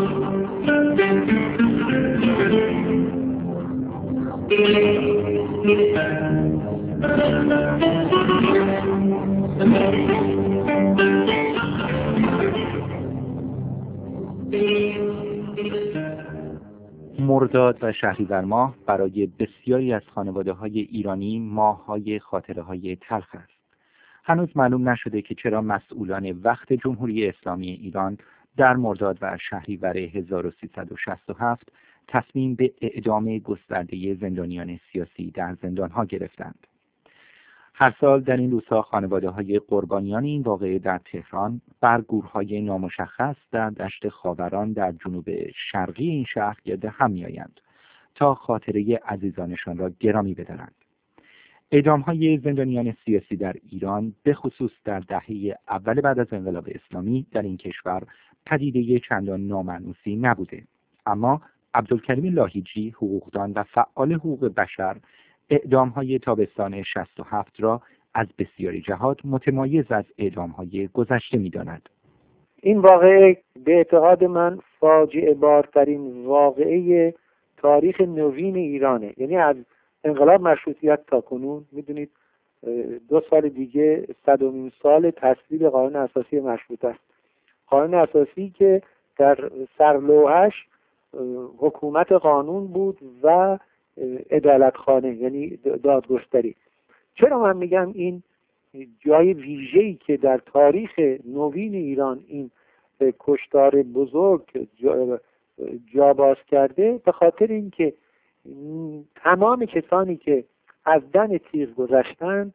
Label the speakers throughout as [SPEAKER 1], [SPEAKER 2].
[SPEAKER 1] مرداد و شهریور ماه برای بسیاری از خانواده‌های ایرانی ماه‌های خاطره‌های تلخ است. هنوز معلوم نشده که چرا مسئولان وقت جمهوری اسلامی ایران در مرداد و شهریور 1367 تصمیم به اعدام گسترده زندانیان سیاسی در زندان‌ها گرفتند. هر سال در این روزها خانواده‌های قربانیان این واقعه در تهران بر گورهای نامشخص در دشت خاوران در جنوب شرقی این شهر گرد هم می‌آیند تا خاطره عزیزانشان را گرامی بدارند. اعدام‌های زندانیان سیاسی در ایران به خصوص در دهه اول بعد از انقلاب اسلامی در این کشور پدیده چندان نامانوسی نبوده، اما عبدالکریم لاهیجی، حقوقدان و فعال حقوق بشر، اعدام‌های تابستان 67 را از بسیاری جهات متمایز از اعدام‌های گذشته می‌داند.
[SPEAKER 2] این واقعه به اعتقاد من فاجعه بارترین واقعه تاریخ نوین ایرانه. یعنی از انقلاب مشروطیت تا کنون، میدونید 2 سال دیگه 100مین سال تصویب قانون اساسی مشروطه است. قانون اساسی که در سرلوحش حکومت قانون بود و عدالتخانه، یعنی دادگستری. چرا من میگم این جای ویژه‌ای که در تاریخ نوین ایران این کشتار بزرگ جا باز کرده؟ به خاطر اینکه تمام کسانی که از دم تیغ گذشتن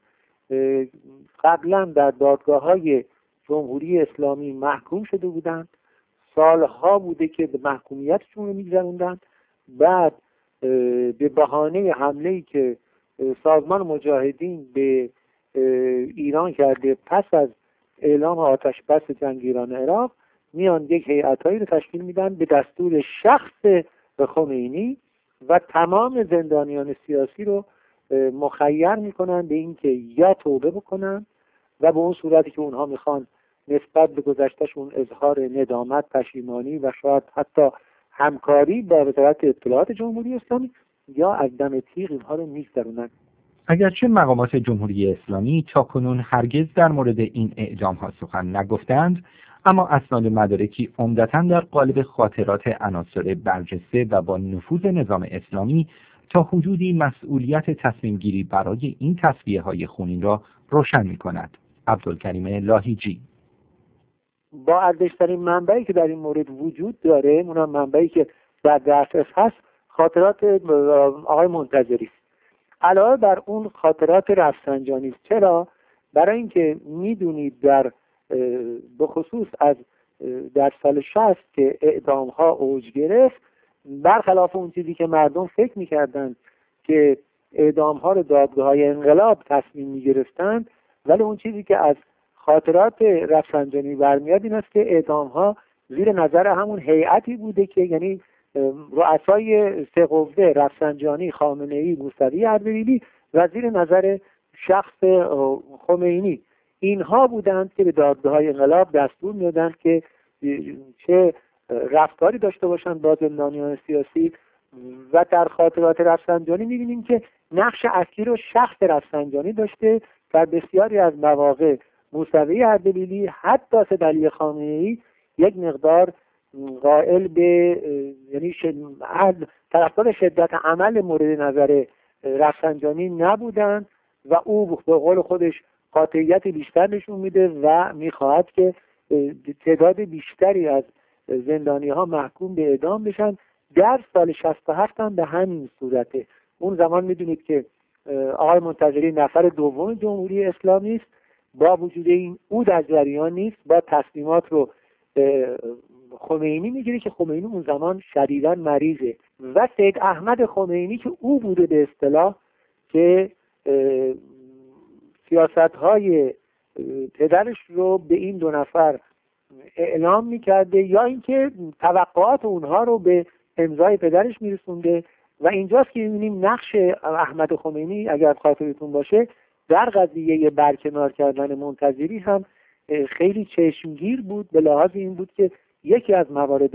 [SPEAKER 2] قبلا در دادگاه‌های جمهوری اسلامی محکوم شده بودند، سالها بوده که به محکومیتشون رو می‌گذروندن، بعد به بهانه حمله‌ای که سازمان مجاهدین به ایران کرده پس از اعلام آتش بس جنگ ایران عراق، میان یک هیئتایی رو تشکیل میدن به دستور شخص خمینی و تمام زندانیان سیاسی رو مخیر میکنن به اینکه یا توبه بکنن و به اون صورتی که اونها میخوان نسبت به گذشتهشون اظهار ندامت، پشیمانی و شاید حتی همکاری با وزارت اطلاعات جمهوری اسلامی، یا از دم تیغ اینها رو میگذرونن.
[SPEAKER 1] اگرچه مقامات جمهوری اسلامی تاکنون هرگز در مورد این اعدام‌ها سخن نگفتند، اما اسناد مدارکی عمدتاً در قالب خاطرات عناصر برجسته و با نفوذ نظام اسلامی تا حدودی مسئولیت تصمیم گیری برای این تصفیه‌های خونین را روشن می‌کند. عبدالکریم لاهیجی:
[SPEAKER 2] با ارزش‌ترین منبعی که در این مورد وجود داره، اونم منبعی که در دسترس هست، خاطرات آقای منتظری است. علاوه بر اون خاطرات رفسنجانی است. چرا؟ برای اینکه میدونید به خصوص در سال 60 که اعدام ها اوج گرفت، برخلاف اون چیزی که مردم فکر میکردند که اعدام ها رو دادگاه های انقلاب تصمیم میگرفتند، ولی اون چیزی که از خاطرات رفسنجانی برمیاد این است که اعدام ها زیر نظر همون هیئتی بوده که یعنی رؤسای 3 قوه، رفسنجانی، خامنه‌ای، موسوی اردبیلی و زیر نظر شخص خمینی، اینها بودند که به دادگاه‌های انقلاب دستور میدادند که چه رفتاری داشته باشند با زندانیان سیاسی. و در خاطرات رفسنجانی می‌بینیم که نقش اصلی رو شخص رفسنجانی داشته. در بسیاری از مواقع موسوی اردبیلی، حتی سید علی خامنه‌ای یک مقدار قائل به یعنی طرفدار شدت عمل مورد نظر رفسنجانی نبودند و او به قول خودش قاطعیت بیشتر نشون میده و میخواهد که تعداد بیشتری از زندانی ها محکوم به اعدام بشن. در سال 67 هم به همین صورته. اون زمان میدونید که آقای منتظری نفر دوم جمهوری اسلامی است، با وجود این او در جریان نیست، با تصمیمات رو خمینی میگیره که خمینی اون زمان شدیداً مریضه و سید احمد خمینی که او بوده به اصطلاح که سیاست‌های پدرش رو به این 2 نفر اعلام میکرده یا اینکه توقعات اونها رو به امضای پدرش میرسونده. و اینجاست که می‌بینیم نقش احمد خمینی اگر خاطرتون باشه در قضیه برکنار کردن منتظری هم خیلی چشمگیر بود، به لحاظ این بود که یکی از موارد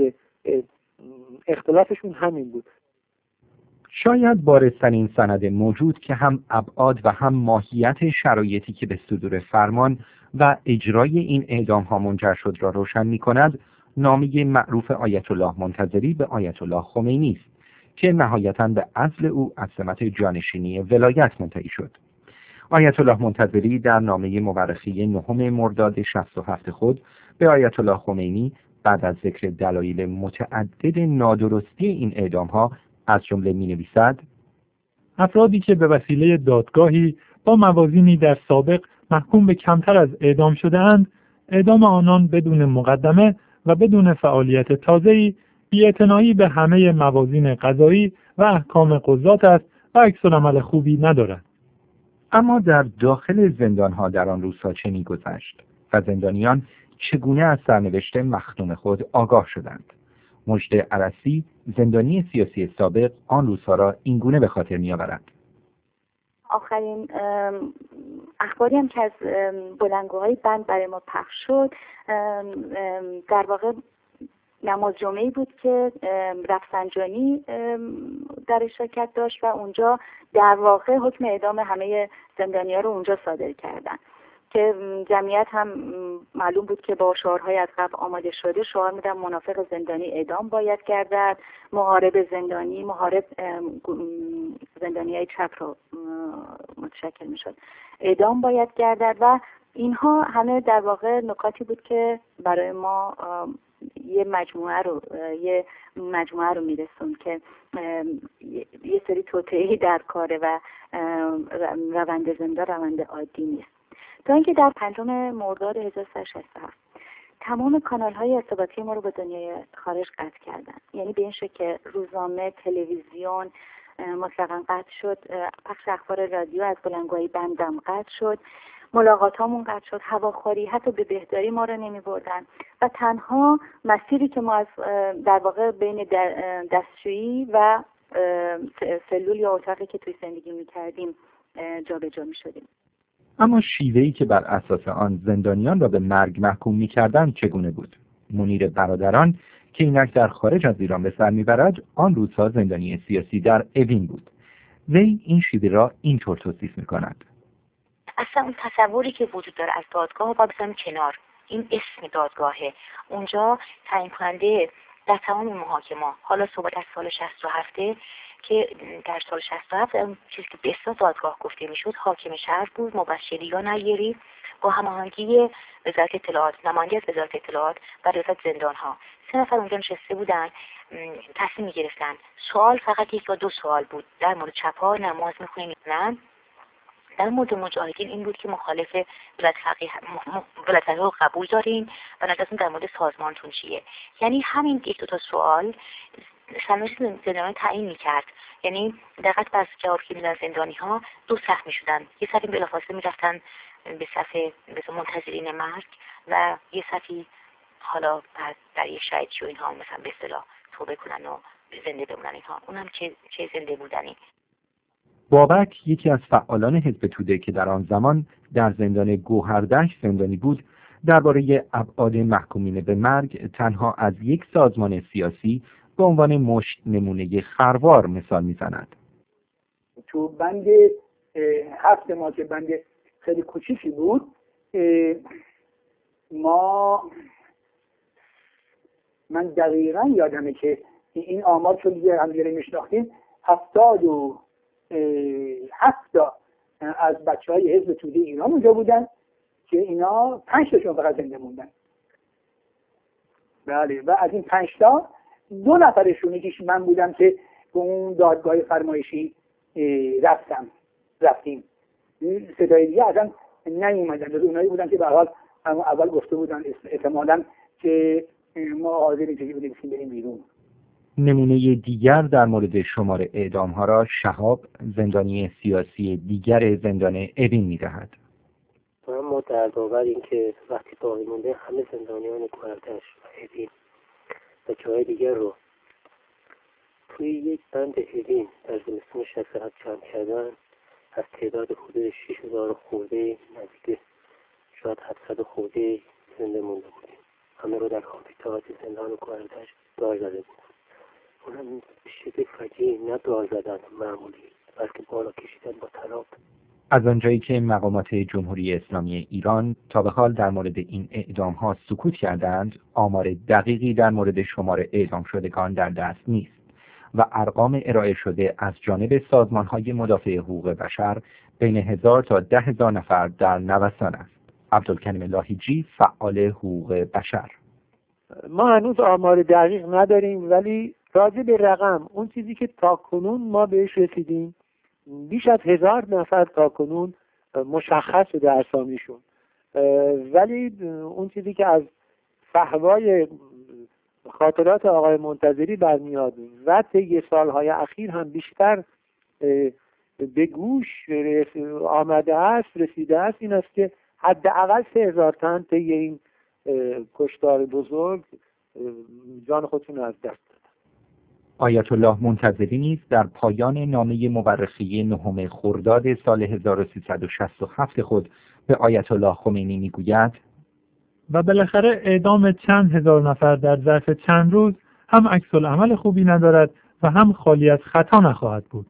[SPEAKER 2] اختلافشون همین بود.
[SPEAKER 1] شاید بارزترین سند موجود که هم ابعاد و هم ماهیت شرایطی که به صدور فرمان و اجرای این اعدام ها منجر شد را روشن می کند، نامه معروف آیت الله منتظری به آیت الله خمینی است که نهایتاً به عزل او از سمت جانشینی ولایت منتهی شد. آیت الله منتظری در نامه مورخی 9 مرداد 67 خود به آیت الله خمینی بعد از ذکر دلایل متعدد نادرستی این اعدام ها از جمله می‌نویسد:
[SPEAKER 3] افرادی که به وسیله دادگاهی با موازینی در سابق محکوم به کمتر از اعدام شده‌اند، اعدام آنان بدون مقدمه و بدون فعالیت تازه‌ای بی‌اعتنایی به همه موازین قضایی و احکام قضات است و عکس‌العمل خوبی ندارد.
[SPEAKER 1] اما در داخل زندان‌ها در آن روزها چه می‌گذشت و زندانیان چگونه از سرنوشت مخدوم خود آگاه شدند؟ مجد عرسی، زندانی سیاسی سابق، آن روزها را اینگونه به خاطر می‌آورد:
[SPEAKER 4] آخرین اخباری هم که از بلندگوهای بند برای ما پخش شد در واقع نماز جمعه‌ای بود که رفسنجانی در شرکت داشت و اونجا در واقع حکم اعدام همه زندانی‌ها رو اونجا صادر کردن که جمعیت هم معلوم بود که با شعارهای از قبل آماده شده شعار میدن منافق زندانی اعدام باید گردد، محارب زندانی، محارب زندانیای چپ رو متشکل میشد، اعدام باید گردد و اینها همه در واقع نکاتی بود که برای ما یه مجموعه رو میرسون که یه سری توطئه‌ای در کاره و روند زندان روند عادی نیست. تا اینکه در 5 مرداد 1367 تمام کانال‌های ارتباطی ما رو به دنیای خارج قطع کردن. یعنی به این شکل که روزنامه، تلویزیون مطلقاً قطع شد، پخش اخبار رادیو از بلندگوهای بندم قطع شد، ملاقاتامون قطع شد، هواخوری حتی به بهداری ما رو نمی‌بردن و تنها مسیری که ما از در واقع بین دستشویی و سلول یا اتاقی که توی زندگی می‌کردیم جابجا می‌شدیم.
[SPEAKER 1] اما شیوهی که بر اساس آن زندانیان را به مرگ محکوم می‌کردند چگونه بود؟ منیر برادران که اینک در خارج از ایران به سر می‌برد، آن روزها زندانی سیاسی در اوین بود. وی این شیوه را اینطور توصیف می‌کند:
[SPEAKER 5] اصلا اون تصوری که وجود داره از دادگاه با بزنم کنار، این اسم دادگاهه. اونجا تعیین کننده در تمام محاکمه، حالا صحبت از سال 67 که در سال 67 اون چیزی که به اسم دادگاه گفته میشد حاکم شهر بود، مبشری یا نیری، با هماهنگی وزارت اطلاعات، نماینده از وزارت اطلاعات و ریاست زندان‌ها 3 نفر اونجا نشسته بودن، تصمیم می‌گرفتن. سوال فقط 1 یا 2 سوال بود. در مورد چپ‌ها نماز می‌خونن نه، در مورد مجاهدین این بود که مخالف ولایت رو قبول دارین و نظرتون در مورد سازمانتون چیه. یعنی همین 1 تا سوال سرنوشت زندانیان تعیین می‌کرد. یعنی دقیقاً بر جواب که میدن زندانی‌ها 2 صف می‌شدن، یه صفی بلافاصله می‌رفتن به صف منتظرین مرگ و یه صفی حالا در یک شهید و اینها مثلا به اصطلاح توبه کنن و زنده بمونن اینها. اونم چه زنده بودنی.
[SPEAKER 1] بابک، یکی از فعالان حزب توده که در آن زمان در زندان گوهردشت زندانی بود، درباره ابعاد محکومین به مرگ تنها از یک سازمان سیاسی به عنوان مشت نمونه خروار مثال میزند.
[SPEAKER 6] تو بند 7 ما که بند خیلی کوچیکی بود، من دقیقا یادمه که این آمار چون دیگه هم دیگه میشناختیم 77 تا از بچه‌های حزب توده ایران اونجا بودن که اینا 5 تاشون فقط زنده موندن. بله، و از این 5 تا 2 نفرشون، یکیش من بودم که به اون دادگاه فرمایشی رفتیم. صدای دیگه اصلا نیومدن. اونایی بودن که به حال اول گفته بودن احتمالاً که ما حاضریم که بریم بیرون.
[SPEAKER 1] نمونه دیگر در مورد شمار اعدام ها را شهاب، زندانی سیاسی دیگر زندان اوین می‌دهد.
[SPEAKER 7] اما دردآور این که وقتی باقی مونده همه زندانیان گوهردشت و اوین و جای دیگر رو توی یک بند اوین در زمستون 67 جمع کردن، از تعداد حدود 6000 خورده نزدیک شاید 700 خورده زنده مونده بودیم. همه رو در هابیتات زندان گوهردشت دار زده بود. اونم به شکل فجیع، نه دار زدن معمولی بلکه بالا کشیدن با طناب.
[SPEAKER 1] از آنجایی که مقامات جمهوری اسلامی ایران تا به حال در مورد این اعدام‌ها سکوت کردند، آمار دقیقی در مورد شمار اعدام شدگان در دست نیست و ارقام ارائه شده از جانب سازمان‌های مدافع حقوق بشر بین 1000 تا 10,000 نفر در نوسان است. عبدالکریم لاهیجی، فعال حقوق بشر:
[SPEAKER 2] ما هنوز آمار دقیق نداریم، ولی راجع به رقم اون چیزی که تاکنون ما بهش رسیدیم بیش از 1000 نفر تاکنون مشخص شده اسامیشون، ولی اون چیزی که از فحوای خاطرات آقای منتظری برمیاد و طی سالهای اخیر هم بیشتر به گوش آمده است، رسیده است، این است که حداقل 3000 تن طی این کشتار بزرگ جان خودشون از دست دادن.
[SPEAKER 1] آیت الله منتظری نیز در پایان نامه مورخی 9 خرداد سال 1367 خود به آیت الله خمینی میگوید:
[SPEAKER 3] و بالاخره اعدام چند هزار نفر در ظرف چند روز هم عکس‌العمل خوبی ندارد و هم خالی از خطا نخواهد بود.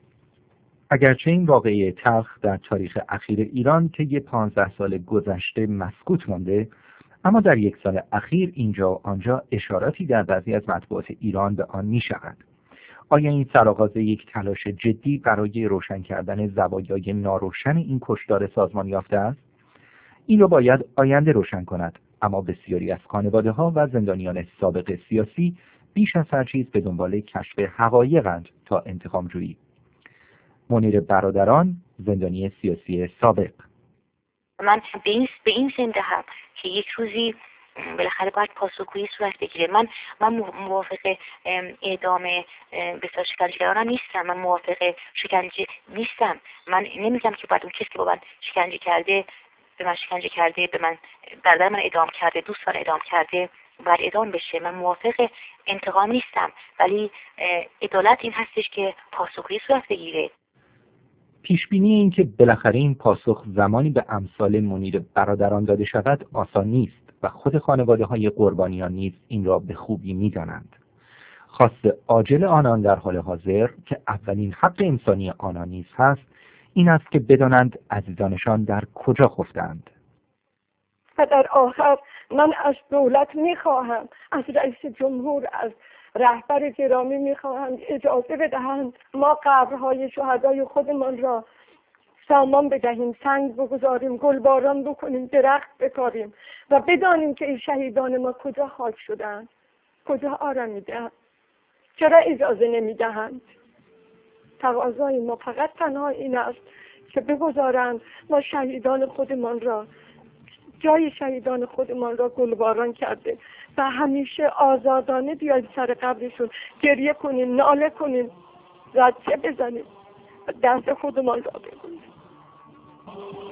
[SPEAKER 1] اگرچه این واقعه تلخ در تاریخ اخیر ایران طی 15 سال گذشته مسکوت مانده، اما در یک سال اخیر اینجا و آنجا اشاراتی در بعضی از مطبوعات ایران به آن می شود. آیا این سرآغاز یک تلاش جدی برای روشن کردن زوایای ناروشن این کشتار سازمان یافته است؟ این را باید آینده روشن کند، اما بسیاری از خانواده‌ها و زندانیان سابق سیاسی بیش از هر چیز به دنبال کشف حقایقند تا انتقام جویی. منیر برادران، زندانی سیاسی سابق:
[SPEAKER 5] من به این زندهم که یک روزی بالاخره باید پاسخگویی صورت بگیره. من موافق اعدام بسیار شکنجهگران نیستم. من موافق شکنجه نیستم. من نمیگم که باید اون کسی که با من شکنجه کرده، به من شکنجه کرده، به من برادر من اعدام کرده، دوستان اعدام کرده، باید اعدام بشه. من موافق انتقام نیستم، ولی عدالت این هستش که پاسخگویی صورت بگیره.
[SPEAKER 1] پیشبینی این که بالاخره این پاسخ زمانی به امثال منیر برادران داده شود آسان نیست و خود خانواده‌های قربانیان نیز این را به خوبی می‌دانند. خواست عاجل آنان در حال حاضر که اولین حق انسانی آنان نیز هست، این است که بدانند عزیزانشان در کجا خفتند.
[SPEAKER 8] و در آخر من از دولت می‌خواهم، از رئیس جمهور، از رهبر گرامی می‌خواهم اجازه بدهند ما قبرهای شهدای خودمان را سامان بدهیم، سنگ بگذاریم، گلباران بکنیم، درخت بکاریم و بدانیم که این شهیدان ما کجا خاک شدند، کجا آرمیدند. چرا اجازه نمیدهند؟ تقاضای ما فقط تنها این است که بگذارند ما شهیدان خودمان را، جای شهیدان خودمان را گلباران کرده و همیشه آزادانه بیاید سر قبرشون گریه کنیم، ناله کنیم، زجه بزنیم و دست خودمان را بگوییم.